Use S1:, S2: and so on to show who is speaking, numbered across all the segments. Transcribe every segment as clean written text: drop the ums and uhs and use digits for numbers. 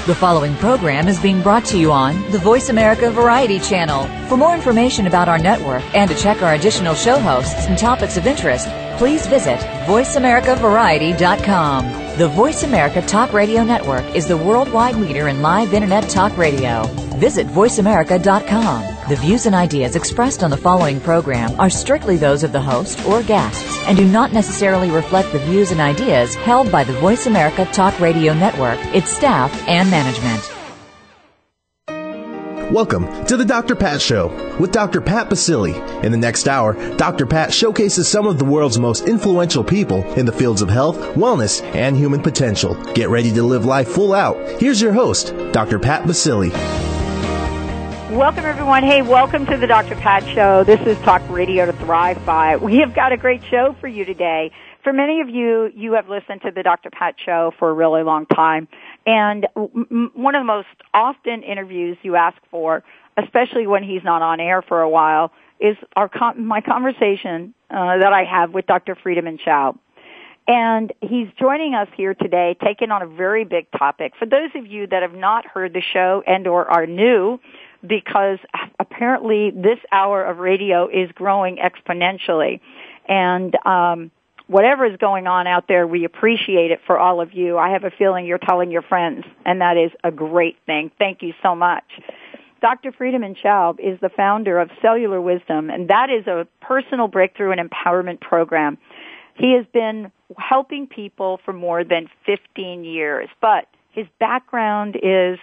S1: The following program is being brought to you on the Voice America Variety Channel. For more information about our network and to check our additional show hosts and topics of interest, please visit voiceamericavariety.com. The Voice America Talk Radio Network is the worldwide leader in live Internet talk radio. Visit voiceamerica.com. The views and ideas expressed on the following program are strictly those of the host or guests and do not necessarily reflect the views and ideas held by the Voice America Talk Radio Network, its staff, and management.
S2: Welcome to the Dr. Pat Show with Dr. Pat Baccili. In the next hour, Dr. Pat showcases some of the world's most influential people in the fields of health, wellness, and human potential. Get ready to live life full out. Here's your host, Dr. Pat Baccili.
S3: Welcome, everyone. Hey, welcome to the Dr. Pat Show. This is Talk Radio to Thrive By. We have got a great show for you today. For many of you, you have listened to the Dr. Pat Show for a really long time. And one of the most often interviews you ask for, especially when he's not on air for a while, is my conversation that I have with Dr. Friedemann Schaub. And he's joining us here today, taking on a very big topic. For those of you that have not heard the show and or are new, because apparently this hour of radio is growing exponentially. And whatever is going on out there, we appreciate it for all of you. I have a feeling you're telling your friends, and that is a great thing. Thank you so much. Dr. Friedemann Schaub is the founder of Cellular Wisdom, and that is a personal breakthrough and empowerment program. He has been helping people for more than 15 years, but his background is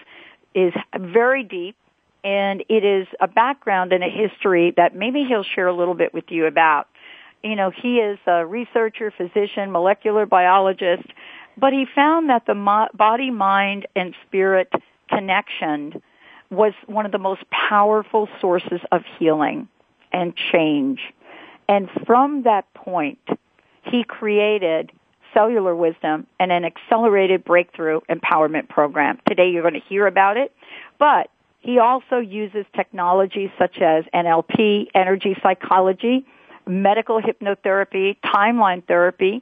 S3: very deep, and it is a background and a history that maybe he'll share a little bit with you about. You know, he is a researcher, physician, molecular biologist, but he found that the body, mind, and spirit connection was one of the most powerful sources of healing and change. And from that point, he created Cellular Wisdom and an accelerated breakthrough empowerment program. Today you're going to hear about it, but he also uses technologies such as NLP, energy psychology, medical hypnotherapy, timeline therapy,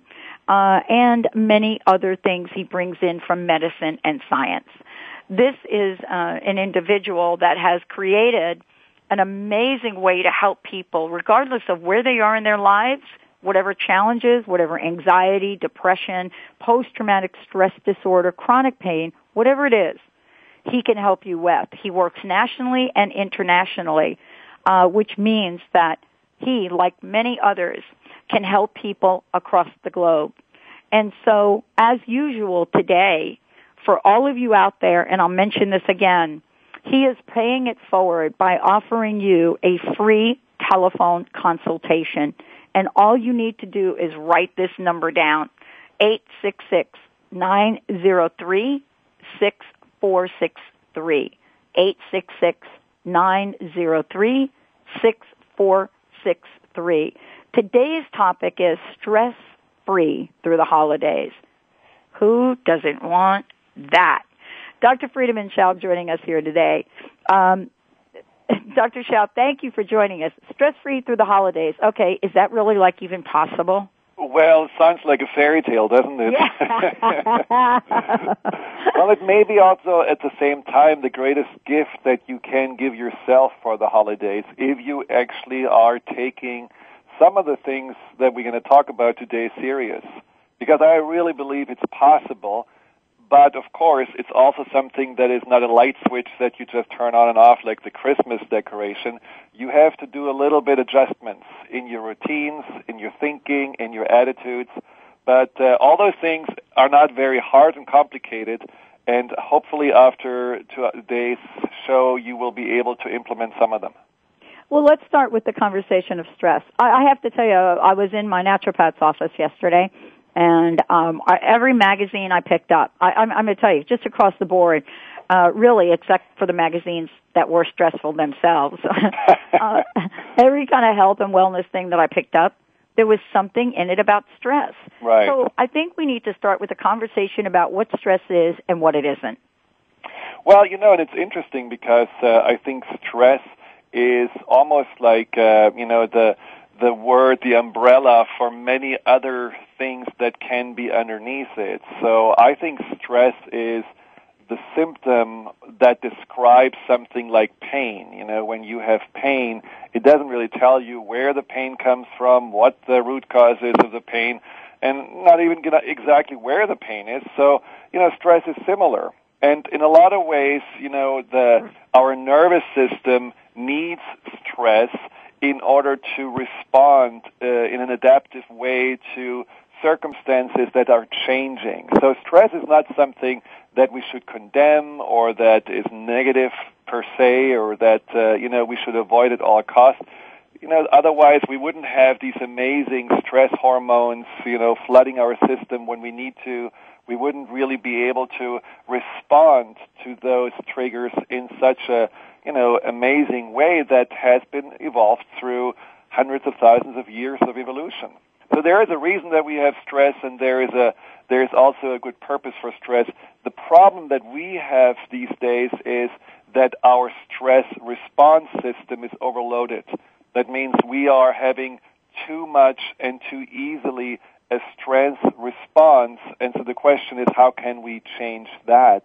S3: and many other things he brings in from medicine and science. This is an individual that has created an amazing way to help people, regardless of where they are in their lives, whatever challenges, whatever anxiety, depression, post-traumatic stress disorder, chronic pain, whatever it is, he can help you with. He works nationally and internationally, which means that he, like many others, can help people across the globe. And so, as usual today, for all of you out there, and I'll mention this again, he is paying it forward by offering you a free telephone consultation. And all you need to do is write this number down, 866-903-6463, 866-903-6463. Today's topic is stress-free through the holidays. Who doesn't want that? Dr. Friedemann Schaub joining us here today. Dr. Schaub, thank you for joining us. Stress-free through the holidays. Okay, is that really even possible?
S4: Well, it sounds like a fairy tale, doesn't it?
S3: Yeah.
S4: Well, it may be also at the same time the greatest gift that you can give yourself for the holidays if you actually are taking some of the things that we're going to talk about today serious. Because I really believe it's possible. But, of course, it's also something that is not a light switch that you just turn on and off like the Christmas decoration. You have to do a little bit adjustments in your routines, in your thinking, in your attitudes. But all those things are not very hard and complicated. And hopefully after today's show, you will be able to implement some of them.
S3: Well, let's start with the conversation of stress. I have to tell you, I was in my naturopath's office yesterday. And every magazine I picked up, I'm going to tell you, just across the board, really, except for the magazines that were stressful themselves, every kind of health and wellness thing that I picked up, there was something in it about stress.
S4: Right.
S3: So I think we need to start with a conversation about what stress is and what it isn't.
S4: Well, and it's interesting because I think stress is almost like, the word, the umbrella for many other things that can be underneath it. So I think stress is the symptom that describes something like pain. You know, when you have pain, it doesn't really tell you where the pain comes from, what the root cause is of the pain, and not even exactly where the pain is. So, you know, stress is similar. And in a lot of ways, you know, our nervous system needs stress in order to respond in an adaptive way to circumstances that are changing. So stress is not something that we should condemn or that is negative per se, or that, you know, we should avoid at all costs. You know, otherwise we wouldn't have these amazing stress hormones, you know, flooding our system when we need to. We wouldn't really be able to respond to those triggers in such a, you know, amazing way that has been evolved through hundreds of thousands of years of evolution. So there is a reason that we have stress, and there is also a good purpose for stress. The problem that we have these days is that our stress response system is overloaded. That means we are having too much and too easily a stress response, and so the question is, how can we change that?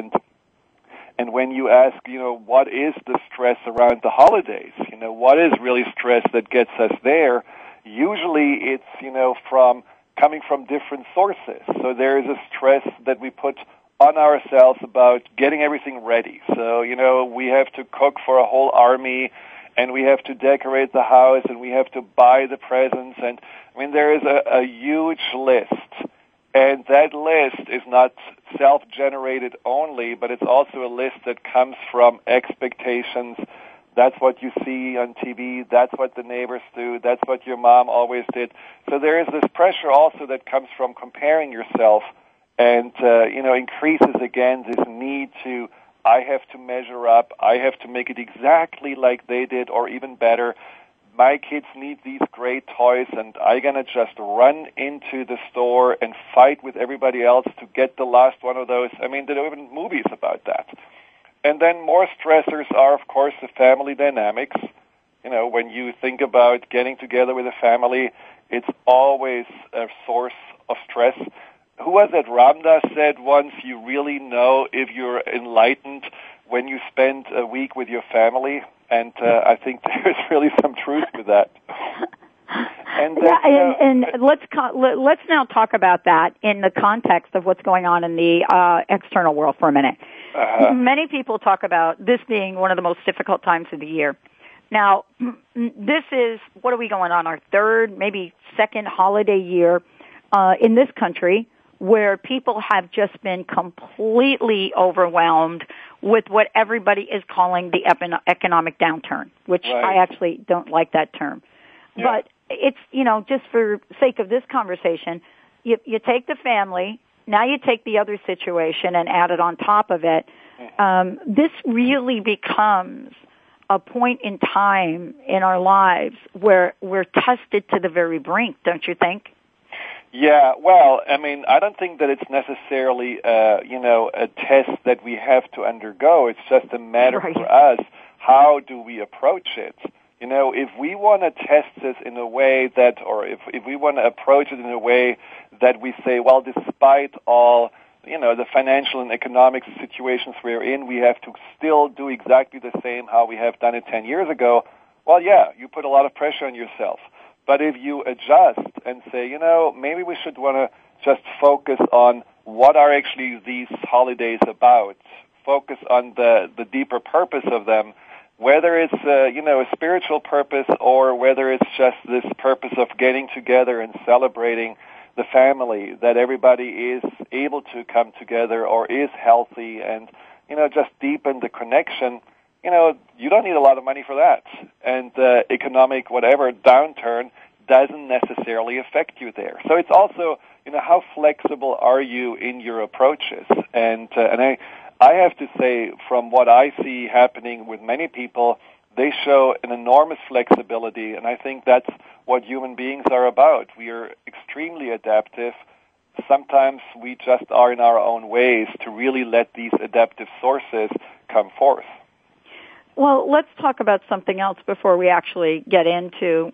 S4: And when you ask, you know, what is the stress around the holidays? You know, what is really stress that gets us there? Usually it's, you know, coming from different sources. So there is a stress that we put on ourselves about getting everything ready. So, you know, we have to cook for a whole army, and we have to decorate the house, and we have to buy the presents. And, I mean, there is a huge list. And that list is not self-generated only, but it's also a list that comes from expectations. That's what you see on TV. That's what the neighbors do. That's what your mom always did. So there is this pressure also that comes from comparing yourself, and, you know, increases again this need to, I have to measure up. I have to make it exactly like they did or even better. My kids need these great toys, and I'm going to just run into the store and fight with everybody else to get the last one of those. I mean, there are even movies about that. And then more stressors are, of course, the family dynamics. You know, when you think about getting together with a family, it's always a source of stress. Who was it? Ram Dass said once, you really know if you're enlightened when you spend a week with your family. And I think there's really some truth to that.
S3: And let's now talk about that in the context of what's going on in the external world for a minute. Many people talk about this being one of the most difficult times of the year. Now, this is, what are we going on, our third, maybe second holiday year in this country, where people have just been completely overwhelmed with what everybody is calling the economic downturn, which right. I actually don't like that term. Yeah. But it's, you know, just for sake of this conversation, you take the family, now you take the other situation and add it on top of it. This really becomes a point in time in our lives where we're tested to the very brink, don't you think?
S4: Yeah, well, I mean, I don't think that it's necessarily, you know, a test that we have to undergo. It's just a matter right. for us, how do we approach it? You know, if we want to test this in a way that, or if we want to approach it in a way that we say, well, despite all, you know, the financial and economic situations we're in, we have to still do exactly the same how we have done it 10 years ago, well, yeah, you put a lot of pressure on yourself. But if you adjust and say, you know, maybe we should want to just focus on what are actually these holidays about, focus on the deeper purpose of them, whether it's, you know, a spiritual purpose or whether it's just this purpose of getting together and celebrating the family, that everybody is able to come together or is healthy and, you know, just deepen the connection. You know, you don't need a lot of money for that. And economic whatever downturn doesn't necessarily affect you there. So it's also, you know, how flexible are you in your approaches? And I have to say, from what I see happening with many people, they show an enormous flexibility, and I think that's what human beings are about. We are extremely adaptive. Sometimes we just are in our own ways to really let these adaptive sources come forth.
S3: Well, let's talk about something else before we actually get into,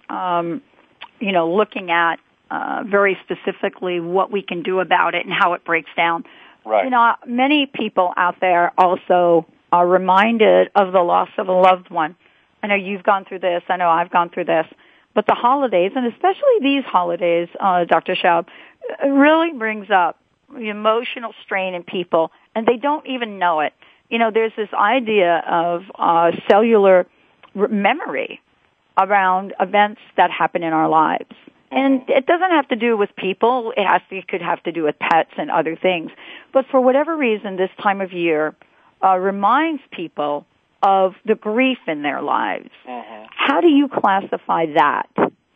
S3: you know, looking at very specifically what we can do about it and how it breaks down
S4: Right.
S3: You know, many people out there also are reminded of the loss of a loved one. I know you've gone through this. I know I've gone through this. But the holidays, and especially these holidays, Dr. Schaub, really brings up the emotional strain in people, and they don't even know it. You know, there's this idea of cellular memory around events that happen in our lives. And it doesn't have to do with people. It could have to do with pets and other things. But for whatever reason, this time of year reminds people of the grief in their lives.
S4: Mm-hmm.
S3: How do you classify that?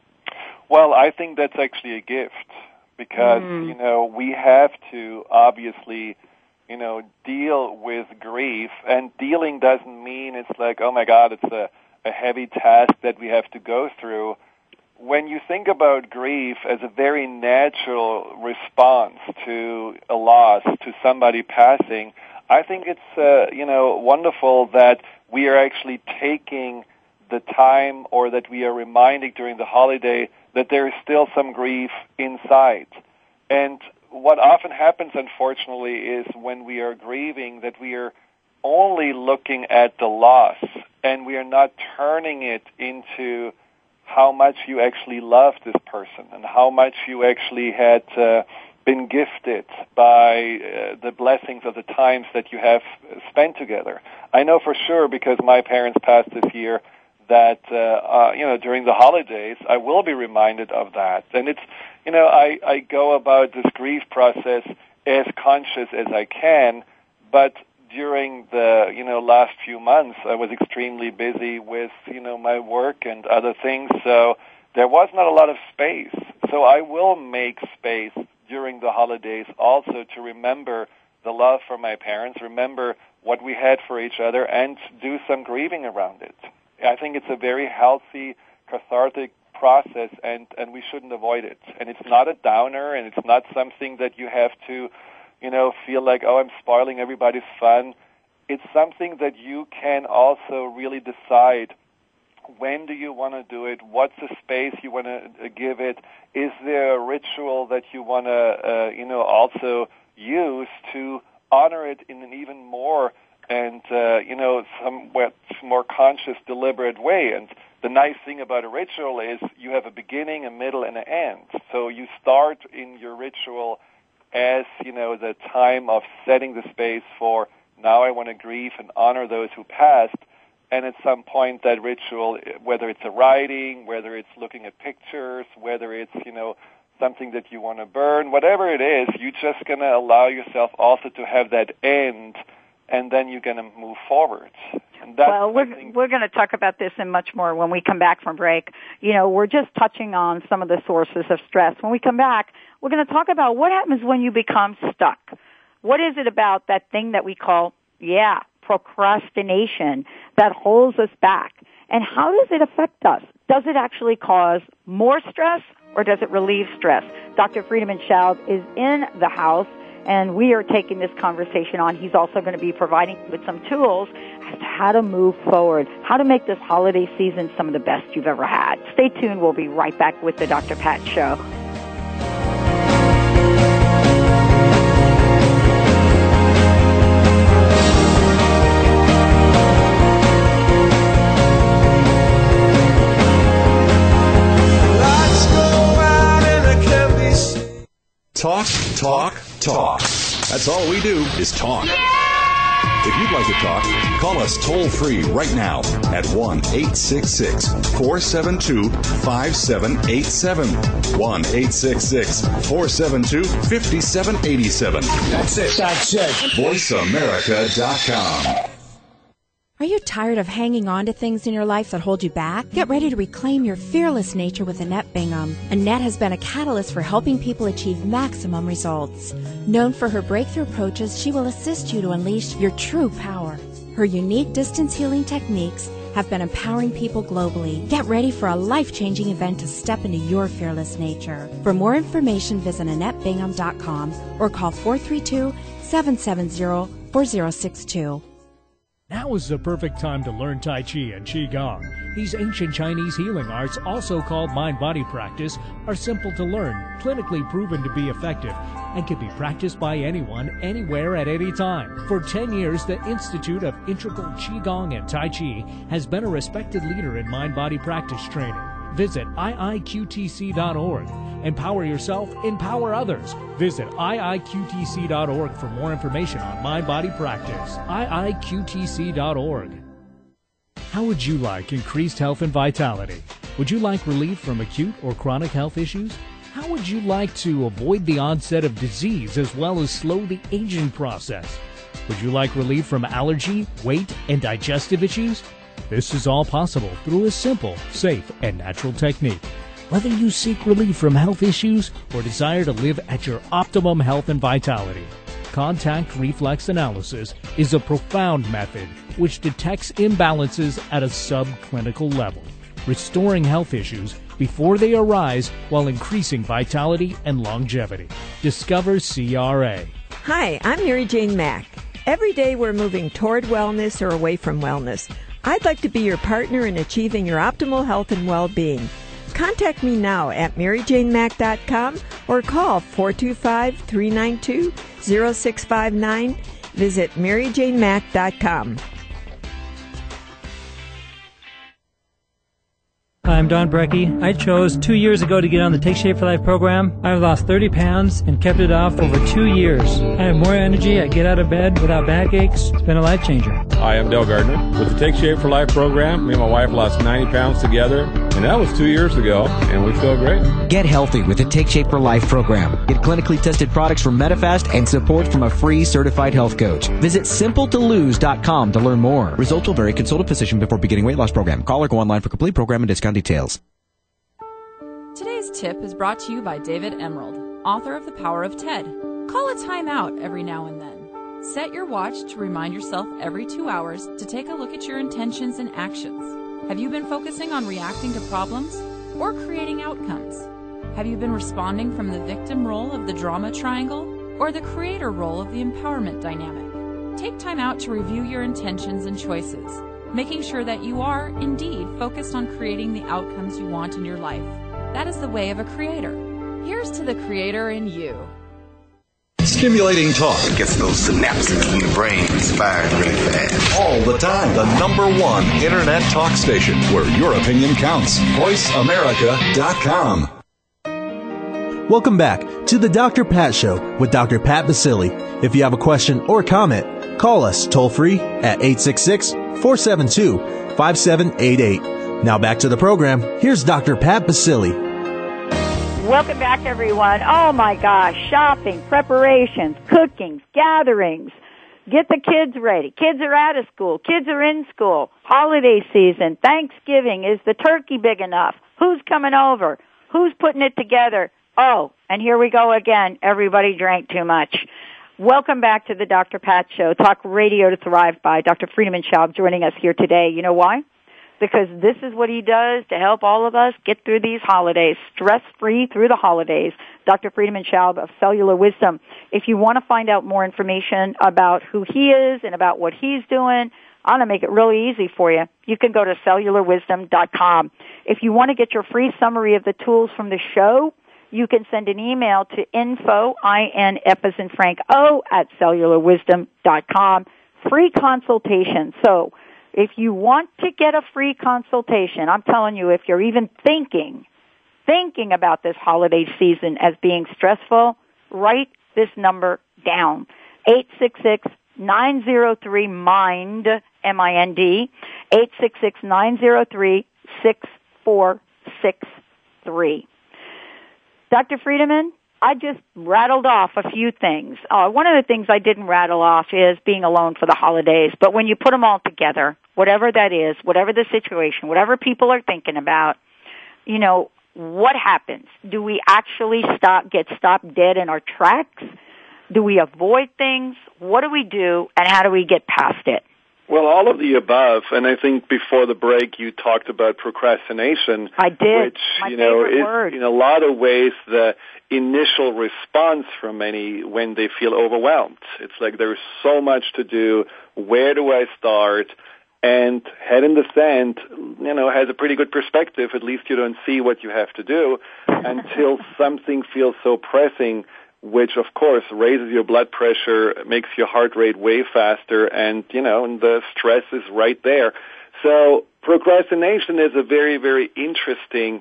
S4: Well, I think that's actually a gift because, you know, we have to obviously, you know, deal with grief. And dealing doesn't mean it's like, oh, my God, it's a heavy task that we have to go through. When you think about grief as a very natural response to a loss, to somebody passing, I think it's, you know, wonderful that we are actually taking the time or that we are reminding during the holiday that there is still some grief inside. And what often happens, unfortunately, is when we are grieving that we are only looking at the loss and we are not turning it into how much you actually love this person and how much you actually had been gifted by the blessings of the times that you have spent together. I know for sure because my parents passed this year that, you know, during the holidays, I will be reminded of that. And it's, you know, I go about this grief process as conscious as I can, but during the, you know, last few months, I was extremely busy with, you know, my work and other things, so there was not a lot of space. So I will make space during the holidays also to remember the love for my parents, remember what we had for each other, and do some grieving around it. I think it's a very healthy, cathartic process, and we shouldn't avoid it. And it's not a downer, and it's not something that you have to, you know, feel like, oh, I'm spoiling everybody's fun. It's something that you can also really decide when do you want to do it, what's the space you want to give it, is there a ritual that you want to, you know, also use to honor it in an even more and, you know, somewhat more conscious, deliberate way. And the nice thing about a ritual is you have a beginning, a middle, and an end. So you start in your ritual as, you know, the time of setting the space for now I want to grieve and honor those who passed. And at some point that ritual, whether it's a writing, whether it's looking at pictures, whether it's, you know, something that you want to burn, whatever it is, you're just going to allow yourself also to have that end, and then you're going to move forward. And that's,
S3: well, we're going to talk about this and much more when we come back from break. You know, we're just touching on some of the sources of stress. When we come back, we're going to talk about what happens when you become stuck. What is it about that thing that we call, procrastination that holds us back? And how does it affect us? Does it actually cause more stress or does it relieve stress? Dr. Friedemann Schaub is in the house, and we are taking this conversation on. He's also going to be providing with some tools as to how to move forward, how to make this holiday season some of the best you've ever had. Stay tuned. We'll be right back with the Dr. Pat Show.
S5: Talk, talk, talk. That's all we do is talk. If you'd like to talk, call us toll-free right now at 1-866-472-5787. 1-866-472-5787. That's it. VoiceAmerica.com.
S6: Are you tired of hanging on to things in your life that hold you back? Get ready to reclaim your fearless nature with Annette Bingham. Annette has been a catalyst for helping people achieve maximum results. Known for her breakthrough approaches, she will assist you to unleash your true power. Her unique distance healing techniques have been empowering people globally. Get ready for a life-changing event to step into your fearless nature. For more information, visit AnnetteBingham.com or call 432-770-4062.
S7: Now is the perfect time to learn Tai Chi and Qigong. These ancient Chinese healing arts, also called mind-body practice, are simple to learn, clinically proven to be effective, and can be practiced by anyone, anywhere, at any time. For 10 years, the Institute of Integral Qigong and Tai Chi has been a respected leader in mind-body practice training. Visit iiqtc.org. Empower yourself, empower others. Visit iiqtc.org for more information on mind-body practice. iiqtc.org. How would you like increased health and vitality? Would you like relief from acute or chronic health issues? How would you like to avoid the onset of disease as well as slow the aging process? Would you like relief from allergy, weight, and digestive issues? This is all possible through a simple, safe, and natural technique. Whether you seek relief from health issues or desire to live at your optimum health and vitality, contact reflex analysis is a profound method which detects imbalances at a subclinical level, restoring health issues before they arise while increasing vitality and longevity. Discover CRA.
S8: Hi, I'm Mary Jane Mack. Every day we're moving toward wellness or away from wellness. I'd like to be your partner in achieving your optimal health and well-being. Contact me now at maryjanemack.com or call 425-392-0659. Visit maryjanemack.com.
S9: I'm Don Brecky. I chose 2 years ago to get on the Take Shape for Life program. I've lost 30 pounds and kept it off over 2 years. I have more energy. I get out of bed without backaches. It's been a life changer.
S10: Hi, I'm Dale Gardner. With the Take Shape for Life program, me and my wife lost 90 pounds together, and that was 2 years ago, and we feel great.
S11: Get healthy with the Take Shape for Life program. Get clinically tested products from Medifast and support from a free certified health coach. Visit simpletolose.com to learn more. Results will vary. Consult a physician before beginning weight loss program. Call or go online for complete program and discount details.
S12: Today's tip is brought to you by David Emerald, author of The Power of TED. Call a time out every now and then. Set your watch to remind yourself every 2 hours to take a look at your intentions and actions. Have you been focusing on reacting to problems or creating outcomes? Have you been responding from the victim role of the drama triangle or the creator role of the empowerment dynamic? Take time out to review your intentions and choices, making sure that you are, indeed, focused on creating the outcomes you want in your life. That is the way of a creator. Here's to the creator in you.
S5: Stimulating talk.
S13: It gets those synapses in the brain firing really fast.
S5: All the time. The #1 Internet talk station where your opinion counts. VoiceAmerica.com.
S2: Welcome back to the Dr. Pat Show with Dr. Pat Basile. If you have a question or comment, call us toll-free at 866-472-5788. Now back to the program. Here's Dr. Pat Basile.
S3: Welcome back, everyone. Oh, my gosh. Shopping, preparations, cookings, gatherings. Get the kids ready. Kids are out of school. Kids are in school. Holiday season. Thanksgiving. Is the turkey big enough? Who's coming over? Who's putting it together? Oh, and here we go again. Everybody drank too much. Welcome back to the Dr. Pat Show. Talk radio to thrive by. Dr. Friedemann Schaub joining us here today. You know why? Because this is what he does to help all of us get through these holidays, stress-free through the holidays. Dr. Friedemann Schaub of Cellular Wisdom. If you want to find out more information about who he is and about what he's doing, I'm going to make it really easy for you. You can go to cellularwisdom.com. If you want to get your free summary of the tools from the show, you can send an email to info, INF as in Frank O, at cellularwisdom.com. Free consultation. So, if you want to get a free consultation, I'm telling you, if you're even thinking about this holiday season as being stressful, write this number down. 866-903-MIND, M-I-N-D, 866-903-6463. Dr. Friedemann, I just rattled off a few things. One of the things I didn't rattle off is being alone for the holidays. But when you put them all together, whatever that is, whatever the situation, whatever people are thinking about, you know, what happens? Do we actually get stopped dead in our tracks? Do we avoid things? What do we do, and how do we get past it?
S14: Well, all of the above, and I think before the break you talked about procrastination.
S3: I did.
S14: Which,
S3: My
S14: is
S3: word.
S14: in a lot of ways the initial response from many when they feel overwhelmed. It's like there's so much to do. Where do I start? And head in the sand, has a pretty good perspective. At least you don't see what you have to do until something feels so pressing, which of course raises your blood pressure, makes your heart rate way faster, and the stress is right there. So procrastination is a very, very interesting,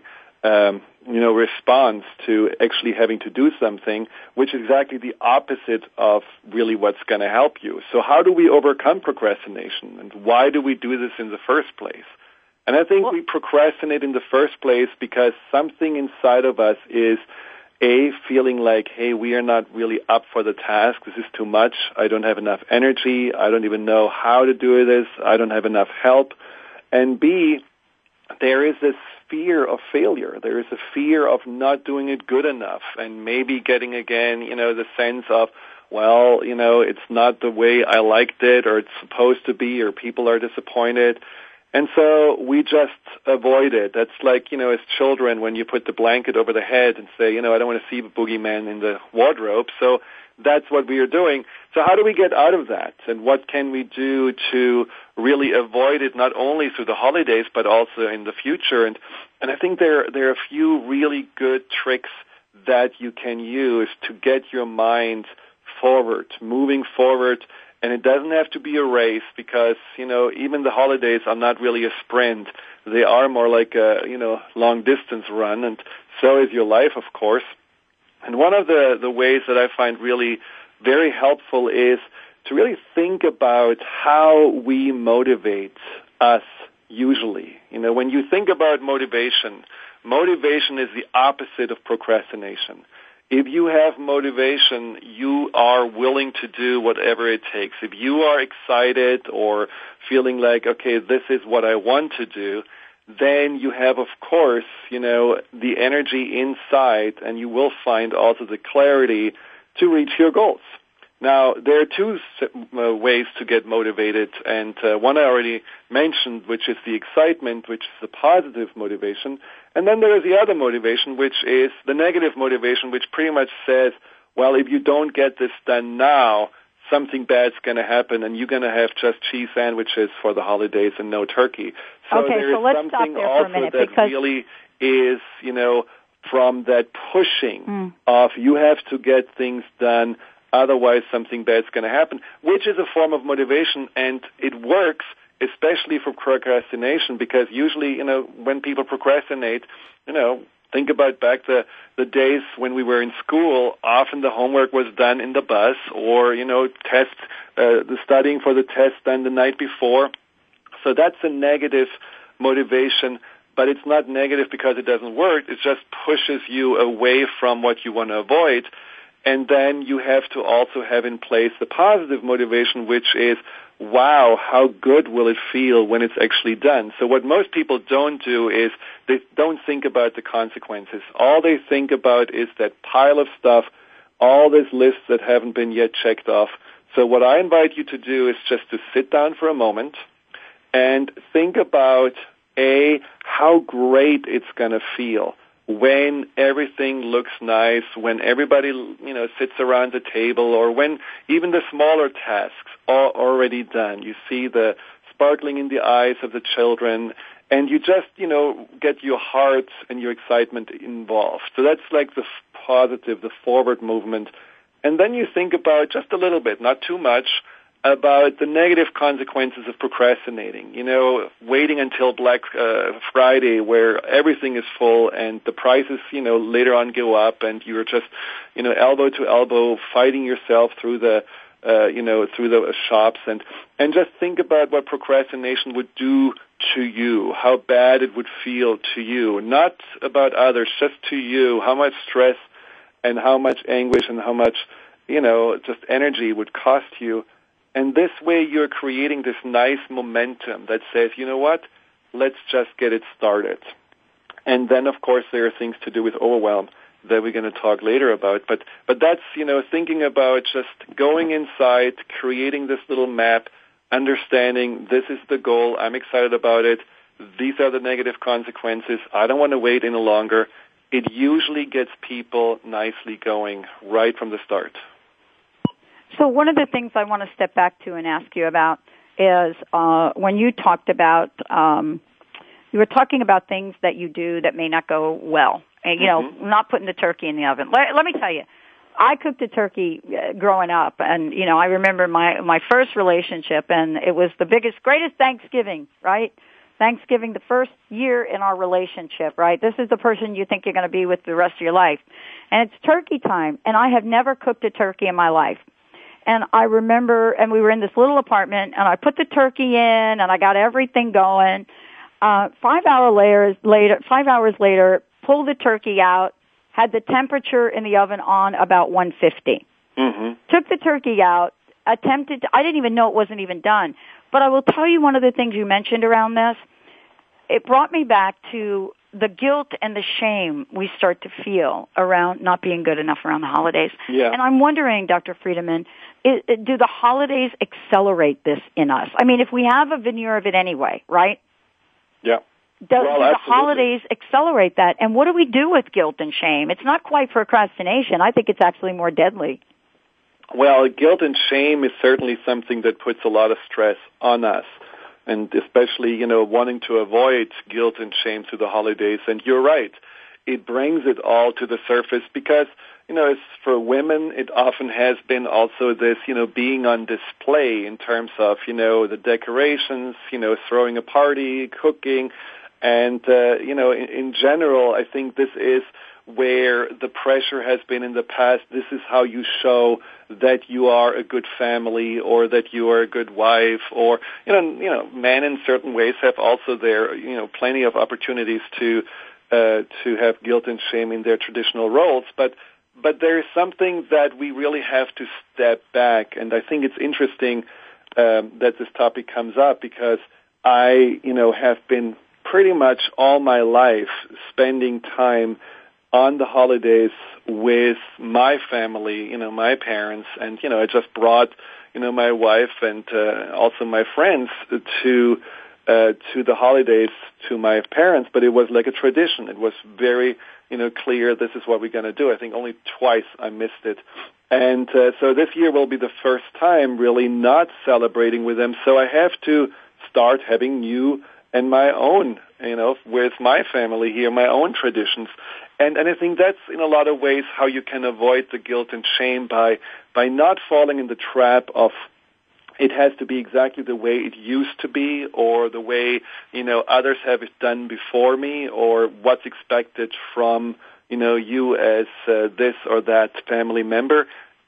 S14: response to actually having to do something, which is exactly the opposite of really what's going to help you. So how do we overcome procrastination, and why do we do this in the first place? And I think we procrastinate in the first place because something inside of us is feeling like, hey, we are not really up for the task. This is too much. I don't have enough energy. I don't even know how to do this. I don't have enough help. And B, there is this fear of failure. There is a fear of not doing it good enough, and maybe getting again, the sense of, well, it's not the way I liked it, or it's supposed to be, or people are disappointed. And so we just avoid it. That's like, as children, when you put the blanket over the head and say, I don't want to see the boogeyman in the wardrobe. So that's what we are doing. So how do we get out of that? And what can we do to really avoid it, not only through the holidays, but also in the future? And I think there are a few really good tricks that you can use to get your mind forward, moving forward. And it doesn't have to be a race because, even the holidays are not really a sprint. They are more like a, long distance run, and so is your life, of course. And one of the ways that I find really very helpful is to really think about how we motivate us usually. When you think about motivation is the opposite of procrastination. If you have motivation, you are willing to do whatever it takes. If you are excited or feeling like, okay, this is what I want to do, then you have, of course, the energy inside, and you will find also the clarity to reach your goals. Now, there are two ways to get motivated, and one I already mentioned, which is the excitement, which is the positive motivation. And then there is the other motivation, which is the negative motivation, which pretty much says, well, if you don't get this done now, something bad's going to happen, and you're going to have just cheese sandwiches for the holidays and no turkey. So
S3: okay,
S14: there is
S3: let's
S14: something
S3: stop there
S14: also
S3: for a minute,
S14: that
S3: because
S14: really is, from that pushing of you have to get things done, otherwise something bad's going to happen, which is a form of motivation, and it works, especially for procrastination, because usually, when people procrastinate, think about back the days when we were in school, often the homework was done in the bus or, the studying for the test done the night before. So that's a negative motivation, but it's not negative because it doesn't work. It just pushes you away from what you want to avoid. And then you have to also have in place the positive motivation, which is, wow, how good will it feel when it's actually done? So what most people don't do is they don't think about the consequences. All they think about is that pile of stuff, all these lists that haven't been yet checked off. So what I invite you to do is just to sit down for a moment and think about, how great it's going to feel when everything looks nice, when everybody, sits around the table, or when even the smaller tasks are already done. You see the sparkling in the eyes of the children, and you just, get your heart and your excitement involved. So that's like the positive, the forward movement. And then you think about just a little bit, not too much, about the negative consequences of procrastinating, waiting until Black Friday where everything is full and the prices, later on go up, and you're just, elbow to elbow fighting yourself through the, through the shops, and just think about what procrastination would do to you, how bad it would feel to you, not about others, just to you, how much stress and how much anguish and how much, just energy would cost you. And this way you're creating this nice momentum that says, you know what, let's just get it started. And then, of course, there are things to do with overwhelm that we're going to talk later about. But that's, thinking about just going inside, creating this little map understanding this is the goal, I'm excited about it, these are the negative consequences, I don't want to wait any longer, it usually gets people nicely going right from the start.
S3: So one of the things I want to step back to and ask you about is when you talked about, you were talking about things that you do that may not go well. And, you know, not putting the turkey in the oven. Let me tell you, I cooked a turkey growing up, and, you know, I remember my first relationship, and it was the greatest Thanksgiving, right? Thanksgiving, the first year in our relationship, right? This is the person you think you're going to be with the rest of your life. And it's turkey time, and I have never cooked a turkey in my life. And I remember, and we were in this little apartment, and I put the turkey in, and I got everything going. 5 hours later, pulled the turkey out, had the temperature in the oven on about 150. Took the turkey out, I didn't even know it wasn't even done. But I will tell you one of the things you mentioned around this. It brought me back to the guilt and the shame we start to feel around not being good enough around the holidays.
S14: Yeah.
S3: And I'm wondering, Dr. Friedemann, do the holidays accelerate this in us? I mean, if we have a veneer of it anyway, right?
S14: Yeah.
S3: Do the holidays accelerate that? And what do we do with guilt and shame? It's not quite procrastination. I think it's actually more deadly.
S14: Well, guilt and shame is certainly something that puts a lot of stress on us, and especially, you know, wanting to avoid guilt and shame through the holidays. And you're right. It brings it all to the surface because, you know, for women, it often has been also this, you know, being on display in terms of, you know, the decorations, you know, throwing a party, cooking. And, you know, in general, I think this is where the pressure has been in the past. This is how you show that you are a good family or that you are a good wife, or, you know, men in certain ways have also their, you know, plenty of opportunities to have guilt and shame in their traditional roles. But there is something that we really have to step back. And I think it's interesting that this topic comes up because I, you know, have been pretty much all my life spending time on the holidays with my family, you know, my parents, and, you know, I just brought, you know, my wife and also my friends to the holidays to my parents, but it was like a tradition. It was very, you know, clear this is what we're going to do. I think only twice I missed it. And so this year will be the first time really not celebrating with them, so I have to start having new and my own, you know, with my family here, my own traditions. And I think that's in a lot of ways how you can avoid the guilt and shame by not falling in the trap of it has to be exactly the way it used to be or the way, you know, others have it done before me or what's expected from, you know, you as this or that family member.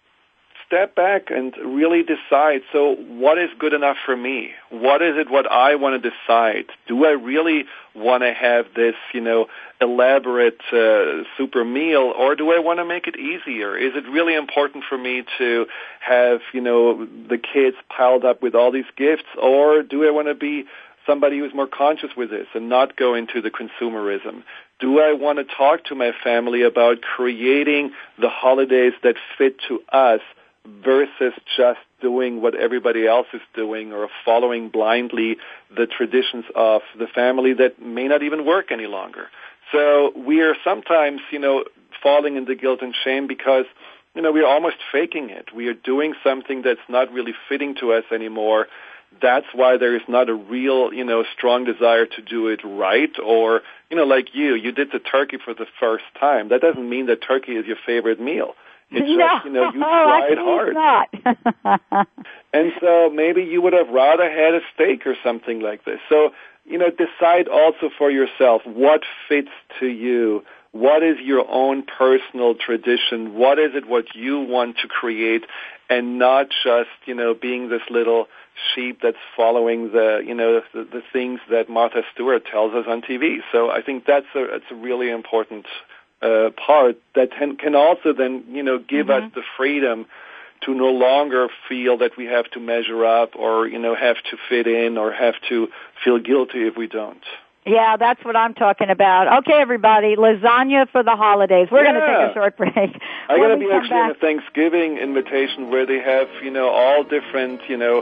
S14: Step back and really decide, so what is good enough for me? What is it what I want to decide? Do I really want to have this, you know, elaborate super meal, or do I want to make it easier? Is it really important for me to have, you know, the kids piled up with all these gifts, or do I want to be somebody who's more conscious with this and not go into the consumerism? Do I want to talk to my family about creating the holidays that fit to us versus just doing what everybody else is doing or following blindly the traditions of the family that may not even work any longer? So we are sometimes, you know, falling into guilt and shame because, you know, we're almost faking it. We are doing something that's not really fitting to us anymore. That's why there is not a real, you know, strong desire to do it right. Or, you know, like you did the turkey for the first time. That doesn't mean that turkey is your favorite meal. It's just, you know, you tried hard.
S3: Not.
S14: And so maybe you would have rather had a steak or something like this. So, you know, decide also for yourself what fits to you. What is your own personal tradition? What is it what you want to create, and not just, you know, being this little sheep that's following the, you know, the things that Martha Stewart tells us on TV. So I think that's a really important part that can also then, you know, give us the freedom to no longer feel that we have to measure up or, you know, have to fit in or have to feel guilty if we don't.
S3: Yeah, that's what I'm talking about. Okay, everybody, lasagna for the holidays. We're going to take a short break.
S14: I'm going to be actually in a Thanksgiving invitation where they have, you know, all different, you know,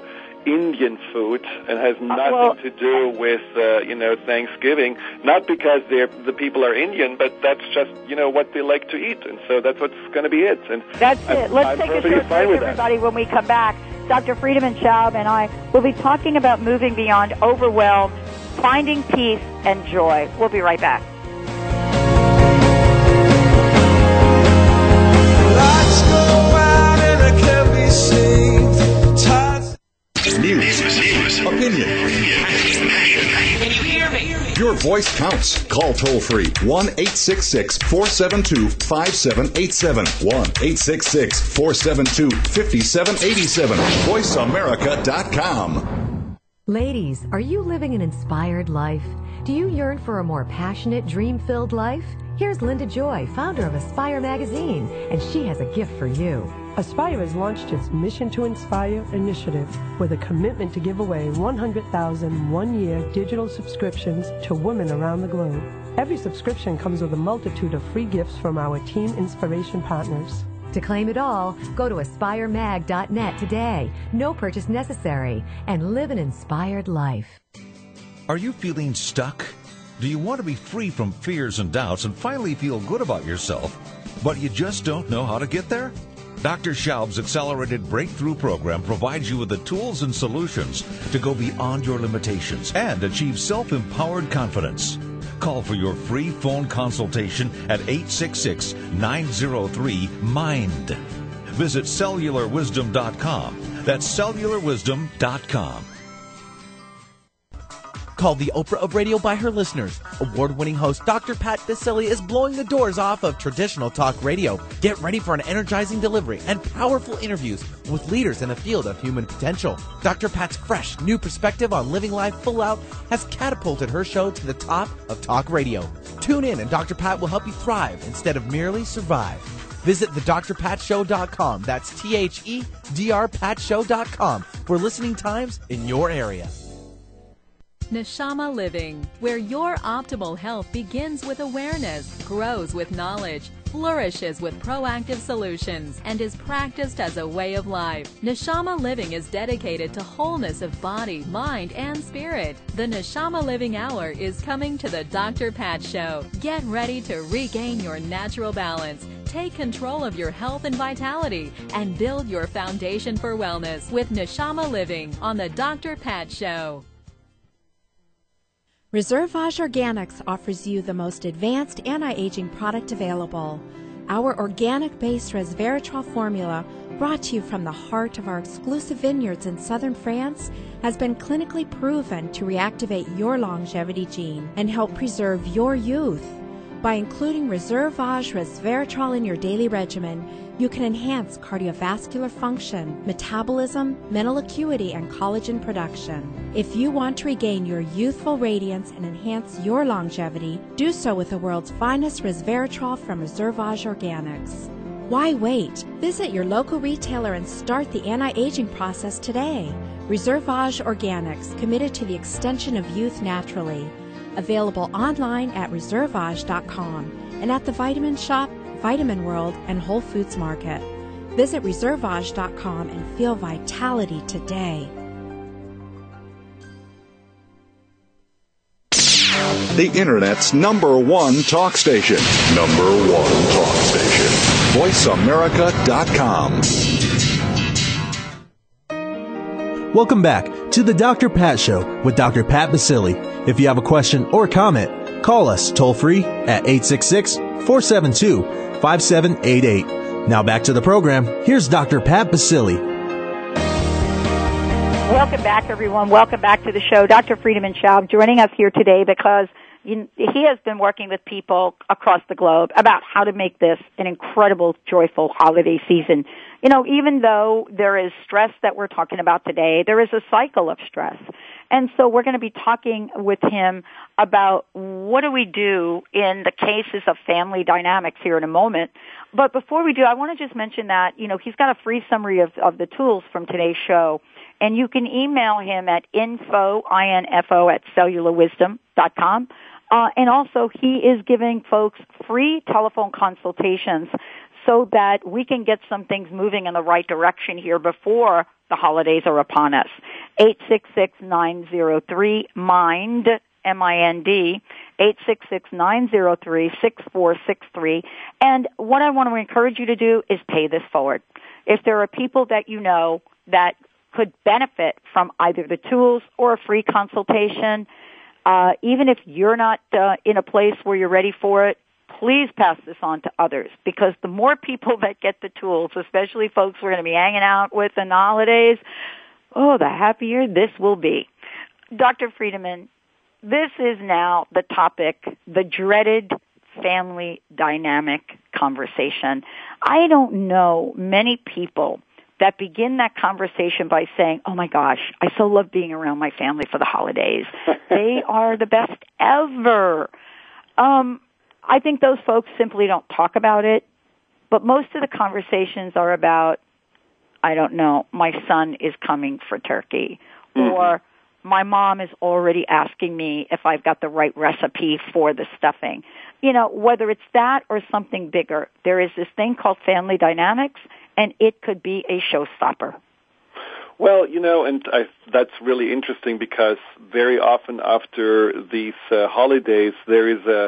S14: Indian food and has nothing to do with, Thanksgiving. Not because the people are Indian, but that's just, what they like to eat. And so that's what's going to be it. And
S3: that's it. Let's take a short break, everybody. When we come back, Dr. Friedemann Schaub and I will be talking about moving beyond overwhelm, finding peace and joy. We'll be right back.
S15: Lights go out and I can't be seen.
S5: News, opinion.
S15: Can you hear me?
S5: Your voice counts. Call toll-free 1-866-472-5787. 1-866-472-5787. VoiceAmerica.com.
S16: Ladies, are you living an inspired life? Do you yearn for a more passionate, dream-filled life? Here's Linda Joy, founder of Aspire Magazine, and she has a gift for you.
S17: Aspire has launched its Mission to Inspire initiative with a commitment to give away 100,000 one-year digital subscriptions to women around the globe. Every subscription comes with a multitude of free gifts from our Team Inspiration partners.
S16: To claim it all, go to aspiremag.net today. No purchase necessary. And live an inspired life.
S18: Are you feeling stuck? Do you want to be free from fears and doubts and finally feel good about yourself, but you just don't know how to get there? Dr. Schaub's Accelerated Breakthrough Program provides you with the tools and solutions to go beyond your limitations and achieve self-empowered confidence. Call for your free phone consultation at 866-903-MIND. Visit cellularwisdom.com. That's cellularwisdom.com.
S19: Called the Oprah of radio by her listeners. Award-winning host Dr. Pat Baccili is blowing the doors off of traditional talk radio. Get ready for an energizing delivery and powerful interviews with leaders in the field of human potential. Dr. Pat's fresh, new perspective on living life full out has catapulted her show to the top of talk radio. Tune in and Dr. Pat will help you thrive instead of merely survive. Visit thedrpatshow.com. That's THEDRPatShow.com for listening times in your area.
S20: Neshama Living, where your optimal health begins with awareness, grows with knowledge, flourishes with proactive solutions, and is practiced as a way of life. Neshama Living is dedicated to wholeness of body, mind, and spirit. The Neshama Living Hour is coming to the Dr. Pat Show. Get ready to regain your natural balance. Take control of your health and vitality and build your foundation for wellness with Neshama Living on the Dr. Pat Show.
S6: Reservage Organics offers you the most advanced anti-aging product available. Our organic-based resveratrol formula, brought to you from the heart of our exclusive vineyards in southern France, has been clinically proven to reactivate your longevity gene and help preserve your youth. By including Reservage resveratrol in your daily regimen, you can enhance cardiovascular function, metabolism, mental acuity, and collagen production. If you want to regain your youthful radiance and enhance your longevity, do so with the world's finest resveratrol from Reservage Organics. Why wait? Visit your local retailer and start the anti-aging process today. Reservage Organics, committed to the extension of youth naturally. Available online at reservage.com and at the Vitamin Shop, Vitamin World, and Whole Foods Market. Visit reservage.com and feel vitality today.
S5: The Internet's #1 talk station. #1 talk station. VoiceAmerica.com.
S2: Welcome back to the Dr. Pat Show with Dr. Pat Baccili. If you have a question or comment, call us toll-free at 866-472-5788. Now back to the program. Here's Dr. Pat Baccili.
S3: Welcome back, everyone. Welcome back to the show. Dr. Friedemann Schaub joining us here today because he has been working with people across the globe about how to make this an incredible, joyful holiday season. You know, even though there is stress that we're talking about today, there is a cycle of stress. And so we're going to be talking with him about what do we do in the cases of family dynamics here in a moment. But before we do, I want to just mention that, you know, he's got a free summary of the tools from today's show. And you can email him at info at cellularwisdom.com. And also, he is giving folks free telephone consultations so that we can get some things moving in the right direction here before the holidays are upon us. 866-903-MIND, M-I-N-D, 866-903-6463. And what I want to encourage you to do is pay this forward. If there are people that you know that could benefit from either the tools or a free consultation, even if you're not in a place where you're ready for it, please pass this on to others, because the more people that get the tools, especially folks we're going to be hanging out with in the holidays, the happier this will be. Dr. Friedemann, this is now the topic, the dreaded family dynamic conversation. I don't know many people that begin that conversation by saying, oh my gosh, I so love being around my family for the holidays. They are the best ever. I think those folks simply don't talk about it, but most of the conversations are about, I don't know, my son is coming for turkey, or my mom is already asking me if I've got the right recipe for the stuffing. You know, whether it's that or something bigger, there is this thing called family dynamics, and it could be a showstopper.
S14: Well, and that's really interesting, because very often after these holidays, there is a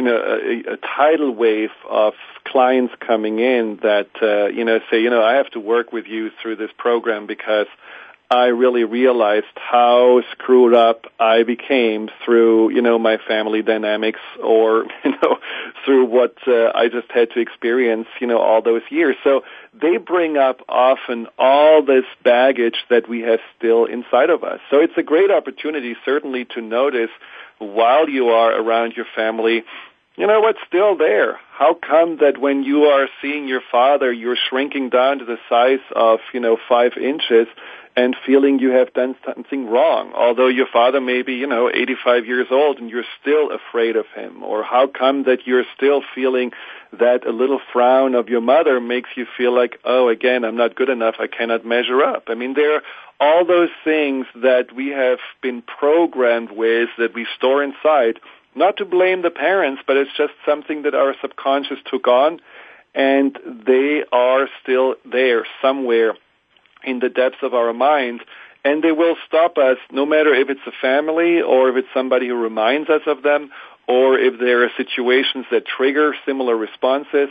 S14: tidal wave of clients coming in that, say, I have to work with you through this program because I really realized how screwed up I became through, my family dynamics, or, through what I just had to experience, all those years. So they bring up often all this baggage that we have still inside of us. So it's a great opportunity, certainly, to notice while you are around your family, what's still there. How come that when you are seeing your father, you're shrinking down to the size of, 5 inches, and feeling you have done something wrong, although your father may be, 85 years old, and you're still afraid of him? Or how come that you're still feeling that a little frown of your mother makes you feel like, again, I'm not good enough, I cannot measure up? I mean, there are all those things that we have been programmed with, that we store inside. Not to blame the parents, but it's just something that our subconscious took on, and they are still there somewhere in the depths of our minds, and they will stop us no matter if it's a family or if it's somebody who reminds us of them, or if there are situations that trigger similar responses.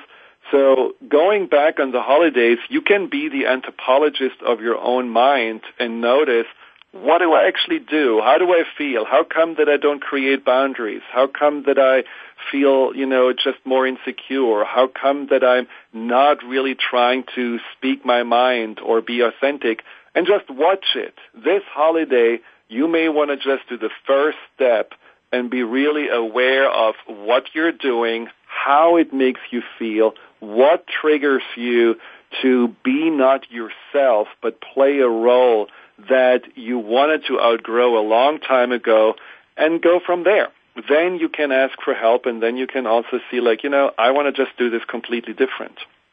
S14: So going back on the holidays, you can be the anthropologist of your own mind and notice, what do I actually do? How do I feel? How come that I don't create boundaries? How come that I feel, just more insecure? How come that I'm not really trying to speak my mind or be authentic? And just watch it. This holiday, you may want to just do the first step and be really aware of what you're doing, how it makes you feel, what triggers you to be not yourself, but play a role that you wanted to outgrow a long time ago, and go from there. Then you can ask for help, and then you can also see, I want to just do this completely different.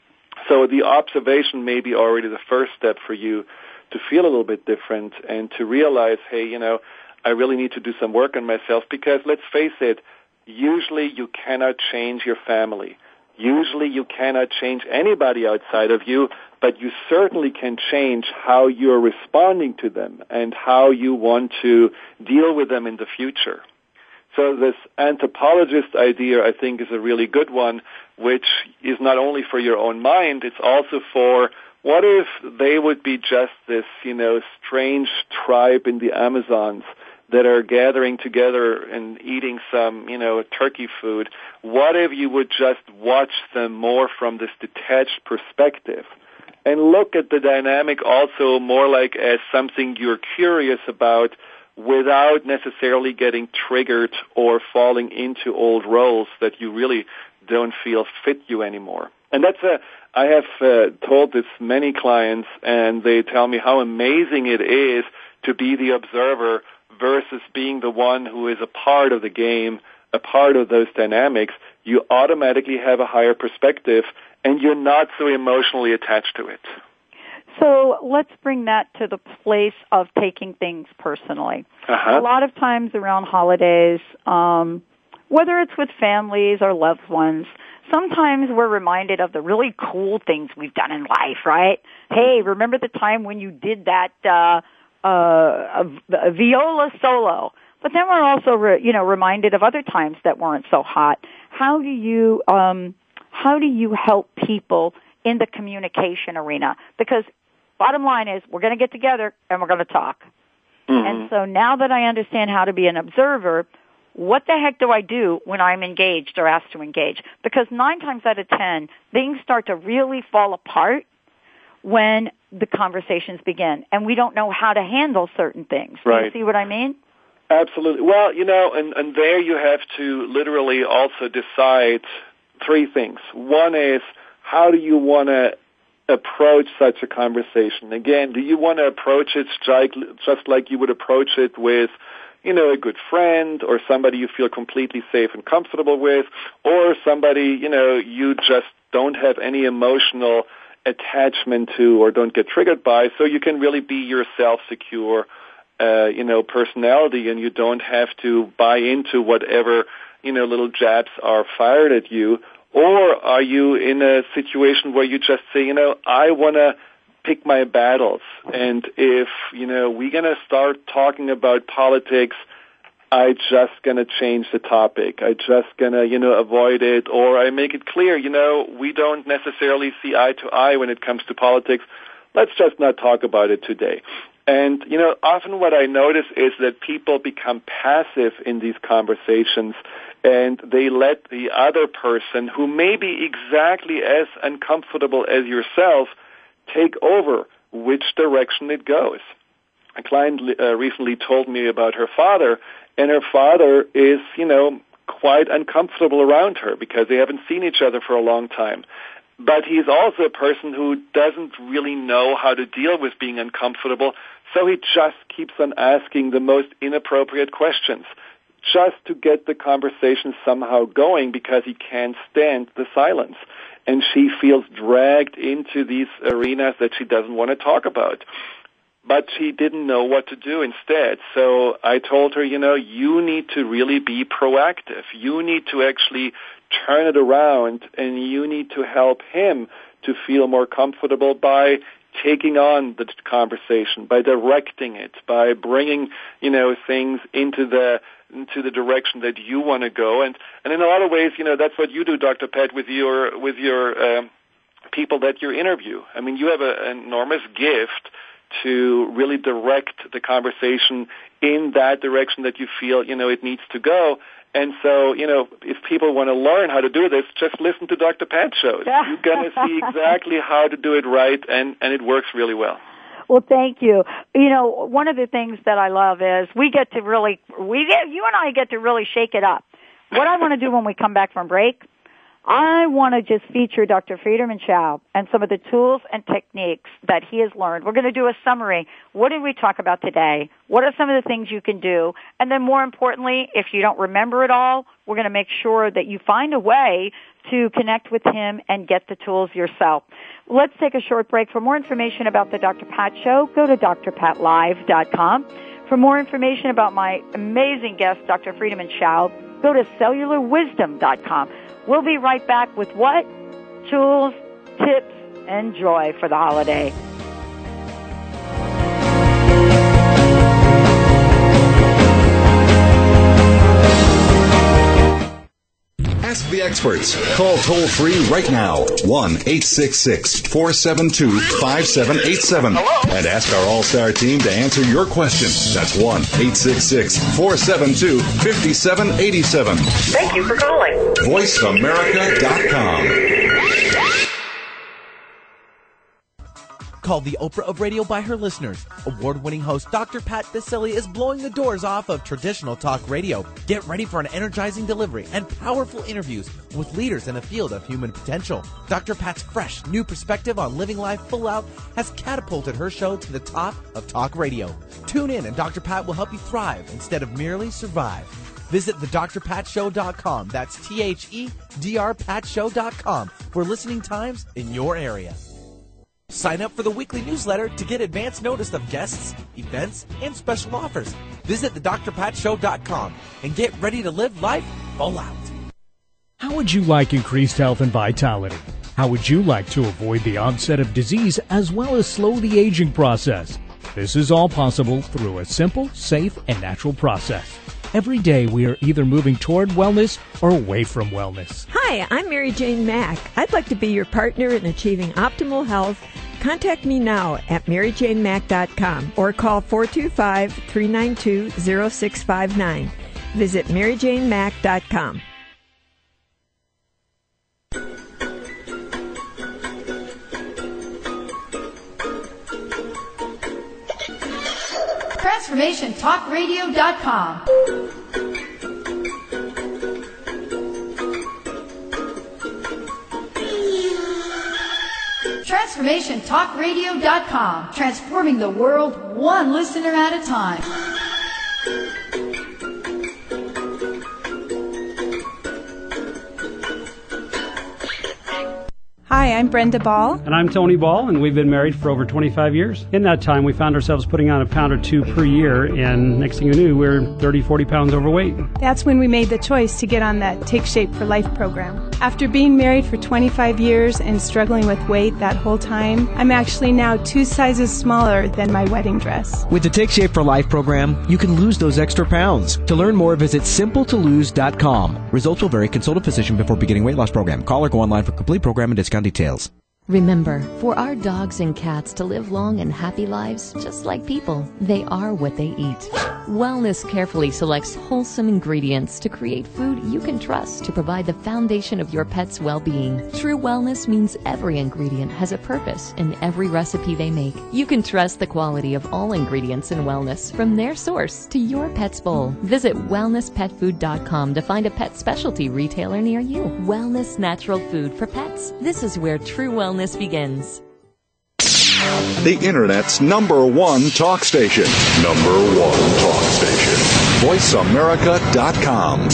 S14: So the observation may be already the first step for you to feel a little bit different and to realize, hey, I really need to do some work on myself, because let's face it, usually you cannot change your family. Usually you cannot change anybody outside of you, but you certainly can change how you're responding to them and how you want to deal with them in the future. So this anthropologist idea, I think, is a really good one, which is not only for your own mind, it's also for, what if they would be just this, strange tribe in the Amazons that are gathering together and eating some, turkey food? What if you would just watch them more from this detached perspective and look at the dynamic also more like as something you're curious about, without necessarily getting triggered or falling into old roles that you really don't feel fit you anymore? And I have told this many clients, and they tell me how amazing it is to be the observer versus being the one who is a part of the game, a part of those dynamics. You automatically have a higher perspective, and you're not so emotionally attached to it.
S3: So let's bring that to the place of taking things personally. A lot of times around holidays, whether it's with families or loved ones, sometimes we're reminded of the really cool things we've done in life, right? Hey, remember the time when you did that a viola solo. But then we're also, reminded of other times that weren't so hot. How do you help people in the communication arena? Because bottom line is, we're going to get together and we're going to talk. Mm-hmm. And so now that I understand how to be an observer, what the heck do I do when I'm engaged or asked to engage? Because 9 times out of 10, things start to really fall apart when the conversations begin, and we don't know how to handle certain things.
S14: Right.
S3: Do you see what I mean?
S14: Absolutely. Well, and there you have to literally also decide 3 things. One is, how do you want to approach such a conversation? Again, do you want to approach it just like you would approach it with, a good friend or somebody you feel completely safe and comfortable with, or somebody, you just don't have any emotional attachment to or don't get triggered by, so you can really be your self-secure, personality, and you don't have to buy into whatever, little jabs are fired at you? Or are you in a situation where you just say, I want to pick my battles, and if, we're going to start talking about politics, I just going to change the topic. I just going to, avoid it, or I make it clear, we don't necessarily see eye to eye when it comes to politics. Let's just not talk about it today. And, often what I notice is that people become passive in these conversations, and they let the other person, who may be exactly as uncomfortable as yourself, take over which direction it goes. A client recently told me about her father, and her father is, quite uncomfortable around her because they haven't seen each other for a long time. But he's also a person who doesn't really know how to deal with being uncomfortable, so he just keeps on asking the most inappropriate questions just to get the conversation somehow going because he can't stand the silence. And she feels dragged into these arenas that she doesn't want to talk about. But she didn't know what to do instead. So I told her, you need to really be proactive. You need to actually turn it around, and you need to help him to feel more comfortable by taking on the conversation, by directing it, by bringing, things into the direction that you want to go. And in a lot of ways, that's what you do, Dr. Pat, with your people that you interview. I mean, you have an enormous gift to really direct the conversation in that direction that you feel, it needs to go. And so, if people want to learn how to do this, just listen to Dr. Pat's shows. You're going to see exactly how to do it right, and it works really well.
S3: Well, thank you. One of the things that I love is you and I get to really shake it up. What I want to do when we come back from break, I want to just feature Dr. Friedemann Schaub and some of the tools and techniques that he has learned. We're going to do a summary. What did we talk about today? What are some of the things you can do? And then more importantly, if you don't remember it all, we're going to make sure that you find a way to connect with him and get the tools yourself. Let's take a short break. For more information about the Dr. Pat Show, go to drpatlive.com. For more information about my amazing guest, Dr. Friedemann Schaub, go to cellularwisdom.com. We'll be right back with what? Tools, tips, and joy for the holiday.
S5: Ask the experts. Call toll-free right now, 1-866-472-5787. And ask our all-star team to answer your question. That's 1-866-472-5787.
S21: Thank you for calling.
S5: VoiceAmerica.com.
S19: Called the Oprah of radio by her listeners. Award-winning host Dr. Pat Baccili is blowing the doors off of traditional talk radio. Get ready for an energizing delivery and powerful interviews with leaders in the field of human potential. Dr. Pat's fresh, new perspective on living life full out has catapulted her show to the top of talk radio. Tune in and Dr. Pat will help you thrive instead of merely survive. Visit thedrpatshow.com. That's THEDRPatShow.com for listening times in your area. Sign up for the weekly newsletter to get advance notice of guests, events, and special offers. Visit thedrpatshow.com and get ready to live life full out.
S7: How would you like increased health and vitality? How would you like to avoid the onset of disease as well as slow the aging process? This is all possible through a simple, safe, and natural process. Every day we are either moving toward wellness or away from wellness.
S8: Hi, I'm Mary Jane Mack. I'd like to be your partner in achieving optimal health. Contact me now at maryjanemack.com or call 425-392-0659. Visit maryjanemack.com.
S21: TransformationTalkRadio.com. TransformationTalkRadio.com. Transforming the world one listener at a time.
S22: Hi, I'm Brenda Ball.
S23: And I'm Tony Ball, and we've been married for over 25 years. In that time, we found ourselves putting on a pound or two per year, and next thing you knew, we were 30, 40 pounds overweight.
S22: That's when we made the choice to get on that Take Shape for Life program. After being married for 25 years and struggling with weight that whole time, I'm actually now 2 sizes smaller than my wedding dress.
S11: With the Take Shape for Life program, you can lose those extra pounds. To learn more, visit simpletolose.com. Results will vary. Consult a physician before beginning weight loss program. Call or go online for complete program and discount details.
S24: Remember, for our dogs and cats to live long and happy lives, just like people, they are what they eat. Wellness carefully selects wholesome ingredients to create food you can trust to provide the foundation of your pet's well-being. True wellness means every ingredient has a purpose in every recipe they make. You can trust the quality of all ingredients in wellness from their source to your pet's bowl. Visit wellnesspetfood.com to find a pet specialty retailer near you. Wellness natural food for pets. This is where true wellness begins.
S5: The Internet's #1 talk station. #1 talk station. VoiceAmerica.com.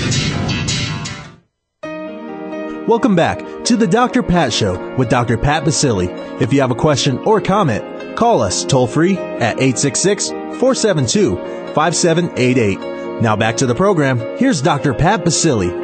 S2: Welcome back to the Dr. Pat Show with Dr. Pat Baccili. If you have a question or comment, call us toll-free at 866-472-5788. Now back to the program. Here's Dr. Pat Baccili.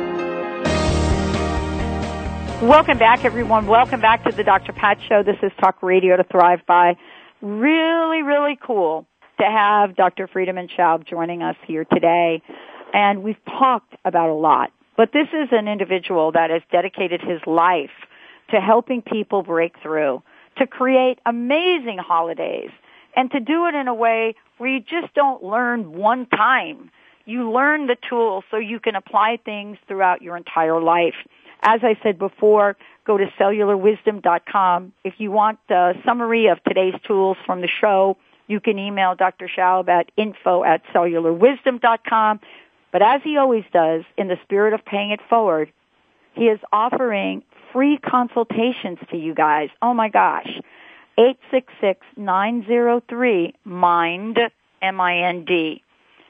S3: Welcome back, everyone. Welcome back to the Dr. Pat Show. This is Talk Radio to Thrive By. Really, really cool to have Dr. Friedemann Schaub joining us here today. And we've talked about a lot. But this is an individual that has dedicated his life to helping people break through, to create amazing holidays, and to do it in a way where you just don't learn one time. You learn the tools so you can apply things throughout your entire life. As I said before, go to cellularwisdom.com. If you want a summary of today's tools from the show, you can email Dr. Schaub at info@cellularwisdom.com. But as he always does, in the spirit of paying it forward, he is offering free consultations to you guys. Oh, my gosh. 866-903-MIND, M-I-N-D.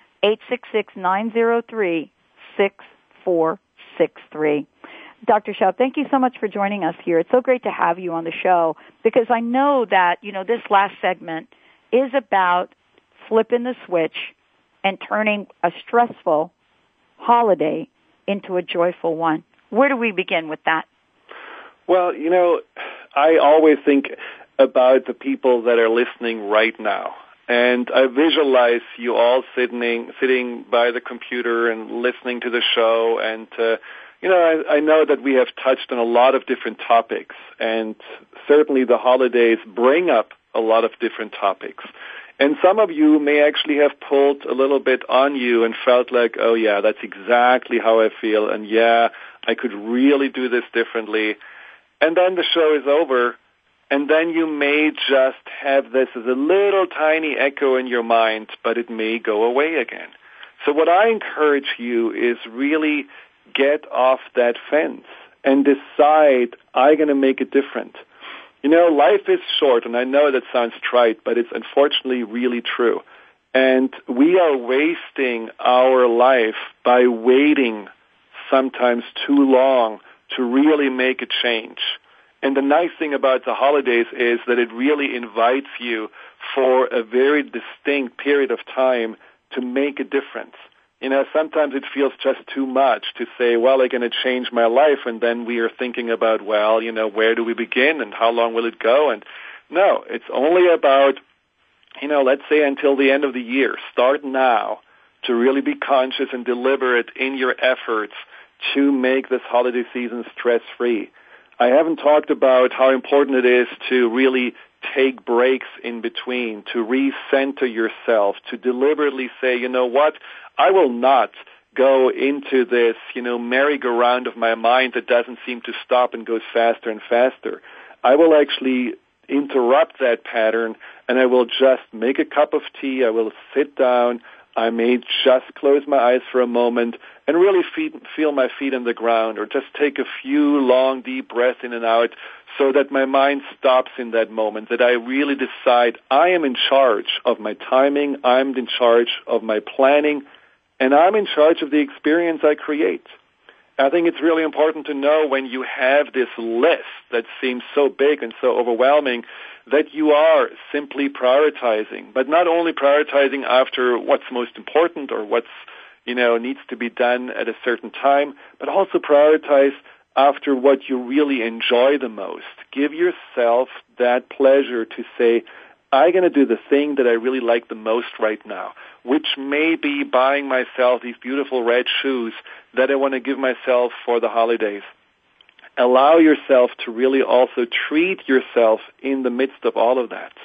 S3: 866-903-6463. Dr. Schaub, thank you so much for joining us here. It's so great to have you on the show because I know that, this last segment is about flipping the switch and turning a stressful holiday into a joyful one. Where do we begin with that?
S14: Well, I always think about the people that are listening right now. And I visualize you all sitting by the computer and listening to the show. And, I know that we have touched on a lot of different topics. And certainly the holidays bring up a lot of different topics. And some of you may actually have pulled a little bit on you and felt like, oh, yeah, that's exactly how I feel. And, yeah, I could really do this differently. And then the show is over. And then you may just have this as a little tiny echo in your mind, but it may go away again. So what I encourage you is really get off that fence and decide, I'm going to make it different. Life is short, and I know that sounds trite, but it's unfortunately really true. And we are wasting our life by waiting sometimes too long to really make a change. And the nice thing about the holidays is that it really invites you for a very distinct period of time to make a difference. Sometimes it feels just too much to say, well, I'm going to change my life, and then we are thinking about, well, where do we begin and how long will it go? And no, it's only about let's say until the end of the year. Start now to really be conscious and deliberate in your efforts to make this holiday season stress-free. I haven't talked about how important it is to really take breaks in between, to recenter yourself, to deliberately say, you know what, I will not go into this, merry-go-round of my mind that doesn't seem to stop and goes faster and faster. I will actually interrupt that pattern, and I will just make a cup of tea. I will sit down. I may just close my eyes for a moment and really feel my feet on the ground, or just take a few long, deep breaths in and out so that my mind stops in that moment, that I really decide I am in charge of my timing, I'm in charge of my planning, and I'm in charge of the experience I create. I think it's really important to know when you have this list that seems so big and so overwhelming that you are simply prioritizing, but not only prioritizing after what's most important or what's, needs to be done at a certain time, but also prioritize after what you really enjoy the most. Give yourself that pleasure to say, I'm going to do the thing that I really like the most right now, which may be buying myself these beautiful red shoes that I want to give myself for the holidays. Allow yourself to really also treat yourself in the midst of all of that.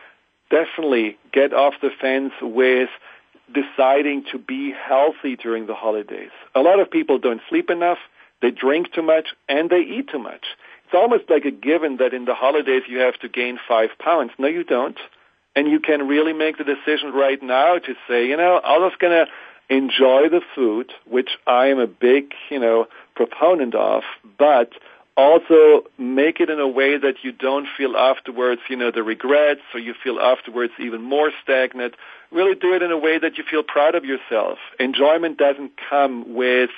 S14: Definitely get off the fence with deciding to be healthy during the holidays. A lot of people don't sleep enough, they drink too much, and they eat too much. It's almost like a given that in the holidays you have to gain 5 pounds. No, you don't. And you can really make the decision right now to say, I'm just going to enjoy the food, which I am a big, proponent of, but also make it in a way that you don't feel afterwards, the regrets, or you feel afterwards even more stagnant. Really do it in a way that you feel proud of yourself. Enjoyment doesn't come with,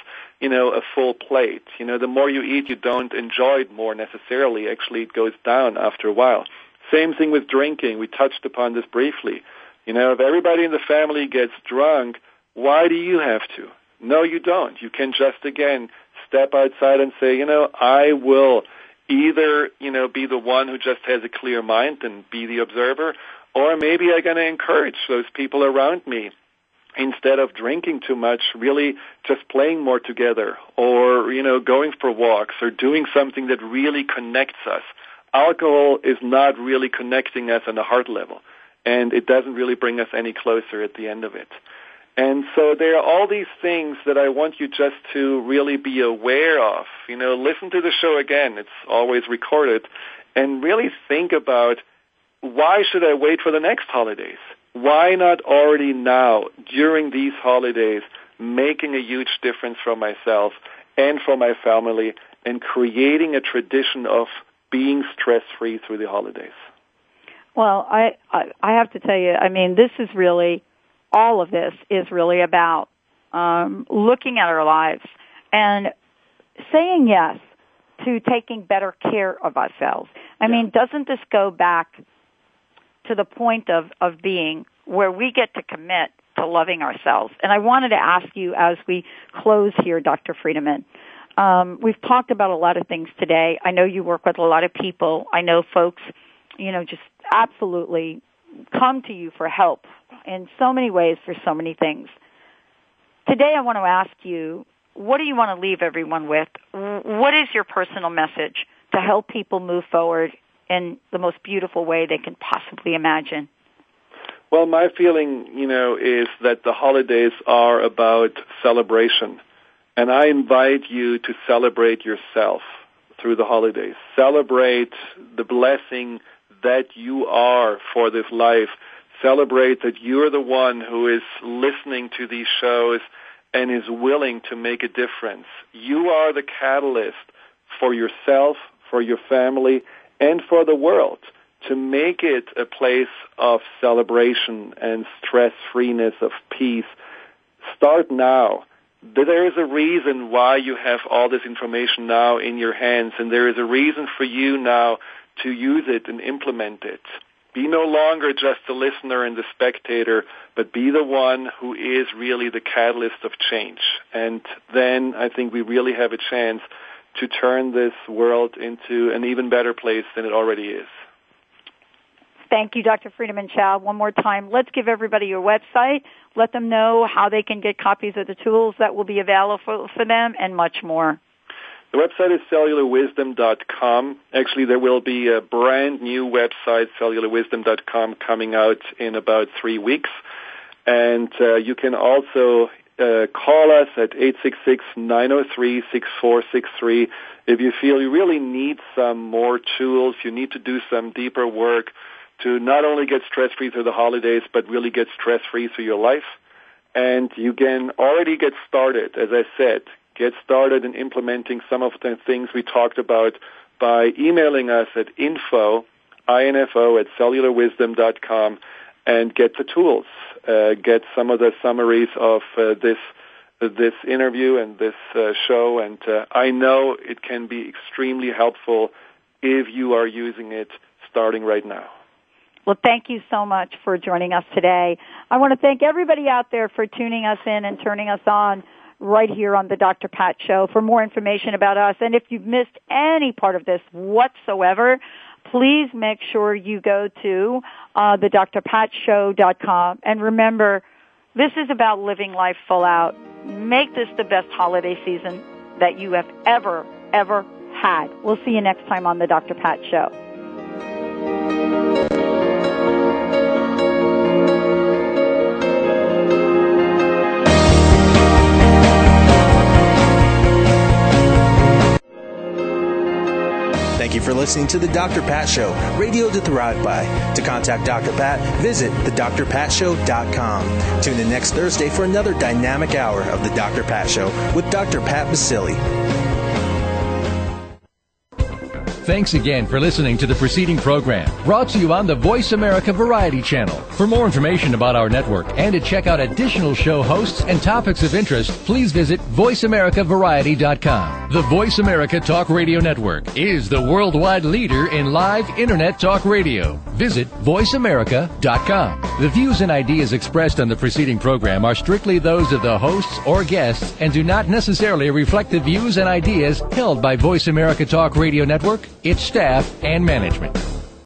S14: a full plate. The more you eat, you don't enjoy it more necessarily. Actually, it goes down after a while. Same thing with drinking. We touched upon this briefly. If everybody in the family gets drunk, why do you have to? No, you don't. You can just, again, step outside and say, I will either, be the one who just has a clear mind and be the observer, or maybe I'm going to encourage those people around me, instead of drinking too much, really just playing more together, or, going for walks, or doing something that really connects us. Alcohol is not really connecting us on a heart level, and it doesn't really bring us any closer at the end of it. And so there are all these things that I want you just to really be aware of. Listen to the show again. It's always recorded. And really think about, why should I wait for the next holidays? Why not already now, during these holidays, making a huge difference for myself and for my family, and creating a tradition of being stress-free through the holidays?
S3: Well, I have to tell you, this is really, all of this is really about looking at our lives and saying yes to taking better care of ourselves. Doesn't this go back to the point of being where we get to commit to loving ourselves? And I wanted to ask you as we close here, Dr. Friedemann, we've talked about a lot of things today. I know you work with a lot of people. I know folks, just absolutely come to you for help in so many ways for so many things. Today I want to ask you, what do you want to leave everyone with? What is your personal message to help people move forward in the most beautiful way they can possibly imagine?
S14: Well, my feeling, is that the holidays are about celebration. And I invite you to celebrate yourself through the holidays. Celebrate the blessing that you are for this life. Celebrate that you're the one who is listening to these shows and is willing to make a difference. You are the catalyst for yourself, for your family, and for the world to make it a place of celebration and stress-freeness, of peace. Start now. There is a reason why you have all this information now in your hands, and there is a reason for you now to use it and implement it. Be no longer just the listener and the spectator, but be the one who is really the catalyst of change. And then I think we really have a chance to turn this world into an even better place than it already is.
S3: Thank you, Dr. Friedemann Schaub. One more time, let's give everybody your website. Let them know how they can get copies of the tools that will be available for them and much more.
S14: The website is cellularwisdom.com. Actually, there will be a brand new website, cellularwisdom.com, coming out in about 3 weeks. And you can also call us at 866-903-6463 if you feel you really need some more tools, you need to do some deeper work to not only get stress-free through the holidays, but really get stress-free through your life. And you can already get started, as I said. Get started in implementing some of the things we talked about by emailing us at info at cellularwisdom.com and get the tools. Get some of the summaries of this interview and this show, and I know it can be extremely helpful if you are using it starting right now.
S3: Well, thank you so much for joining us today. I want to thank everybody out there for tuning us in and turning us on right here on the Dr. Pat Show. For more information about us, and if you've missed any part of this whatsoever, please make sure you go to the drpatshow.com. And remember, this is about living life full out. Make this the best holiday season that you have ever had. We'll see you next time on the Dr. Pat Show.
S2: Thank you for listening to The Dr. Pat Show, radio to thrive by. To contact Dr. Pat, visit thedrpatshow.com. Tune in next Thursday for another dynamic hour of The Dr. Pat Show with Dr. Pat Baccili.
S1: Thanks again for listening to the preceding program, brought to you on the Voice America Variety Channel. For more information about our network and to check out additional show hosts and topics of interest, please visit VoiceAmericaVariety.com. The Voice America Talk Radio Network is the worldwide leader in live Internet talk radio. Visit VoiceAmerica.com. The views and ideas expressed on the preceding program are strictly those of the hosts or guests and do not necessarily reflect the views and ideas held by Voice America Talk Radio Network, its staff, and management.